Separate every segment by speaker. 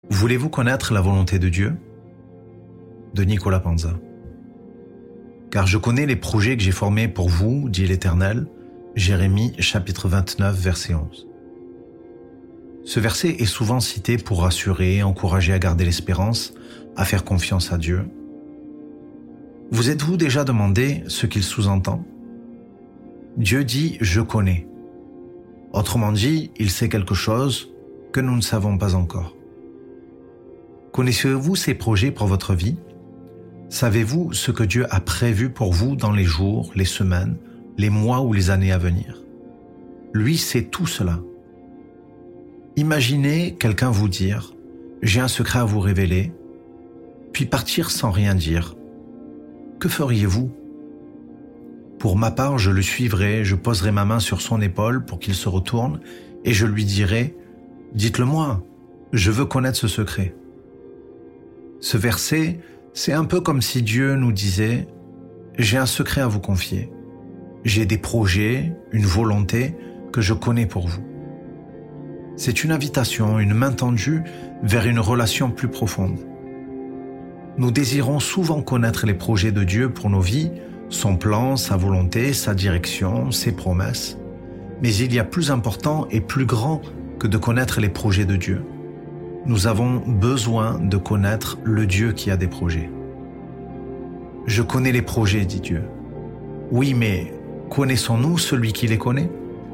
Speaker 1: Voulez-vous connaître la volonté de Dieu ? De Nicolas Panza. Car je connais les projets que j'ai formés pour vous, dit l'Éternel. Jérémie chapitre 29, verset 11. Ce verset est souvent cité pour rassurer, encourager à garder l'espérance, à faire confiance à Dieu. Vous êtes-vous déjà demandé ce qu'il sous-entend ? Dieu dit « je connais ». Autrement dit, il sait quelque chose que nous ne savons pas encore. Connaissez-vous ses projets pour votre vie ? Savez-vous ce que Dieu a prévu pour vous dans les jours, les semaines, les mois ou les années à venir ? Lui sait tout cela. Imaginez quelqu'un vous dire « j'ai un secret à vous révéler », puis partir sans rien dire. Que feriez-vous ? Pour ma part, je le suivrai, je poserai ma main sur son épaule pour qu'il se retourne et je lui dirai « dites-le moi, je veux connaître ce secret ». Ce verset, c'est un peu comme si Dieu nous disait « j'ai un secret à vous confier, j'ai des projets, une volonté que je connais pour vous ». C'est une invitation, une main tendue vers une relation plus profonde. Nous désirons souvent connaître les projets de Dieu pour nos vies, son plan, sa volonté, sa direction, ses promesses. Mais il y a plus important et plus grand que de connaître les projets de Dieu. Nous avons besoin de connaître le Dieu qui a des projets. Je connais les projets, dit Dieu. Oui, mais connaissons-nous celui qui les connaît ?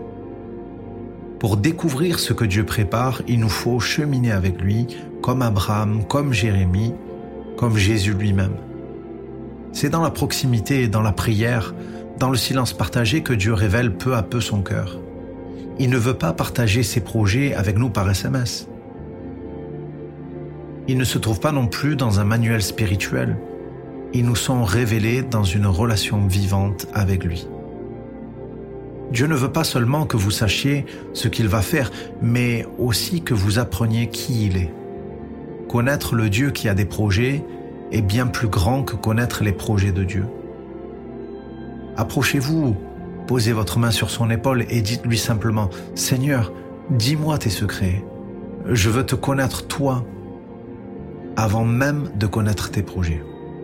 Speaker 1: Pour découvrir ce que Dieu prépare, il nous faut cheminer avec lui, comme Abraham, comme Jérémie, comme Jésus lui-même. C'est dans la proximité et dans la prière, dans le silence partagé que Dieu révèle peu à peu son cœur. Il ne veut pas partager ses projets avec nous par SMS. Ils ne se trouvent pas non plus dans un manuel spirituel. Ils nous sont révélés dans une relation vivante avec lui. Dieu ne veut pas seulement que vous sachiez ce qu'il va faire, mais aussi que vous appreniez qui il est. Connaître le Dieu qui a des projets est bien plus grand que connaître les projets de Dieu. Approchez-vous, posez votre main sur son épaule et dites-lui simplement « Seigneur, dis-moi tes secrets. Je veux te connaître toi, avant même de connaître tes projets. »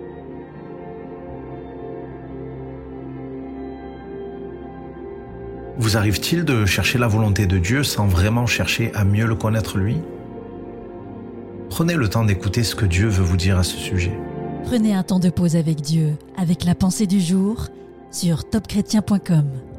Speaker 1: Vous arrive-t-il de chercher la volonté de Dieu sans vraiment chercher à mieux le connaître lui ? Prenez le temps d'écouter ce que Dieu veut vous dire à ce sujet.
Speaker 2: Prenez un temps de pause avec Dieu, avec la pensée du jour, sur topchrétien.com.